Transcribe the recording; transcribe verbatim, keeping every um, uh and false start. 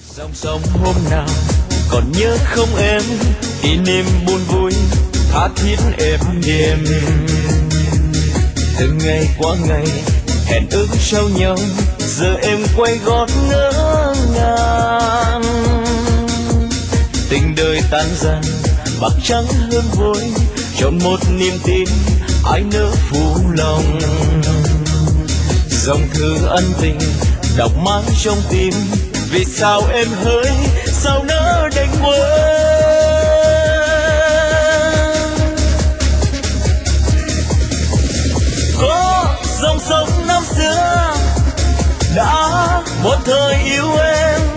Dòng sông hôm nào còn nhớ không em, kỷ niệm buồn vui tha thiết êm đềm. Từng ngày qua ngày hẹn ước trao nhau, giờ em quay gót ngỡ ngàng. Tình đời tan dần bạc trắng hơn vôi, chọn một niềm tin ai nỡ phụ lòng. Dòng thư ân tình đọc mãi trong tim, vì sao em hỡi sao nỡ đành quên. Có dòng sông năm xưa đã một thời yêu em,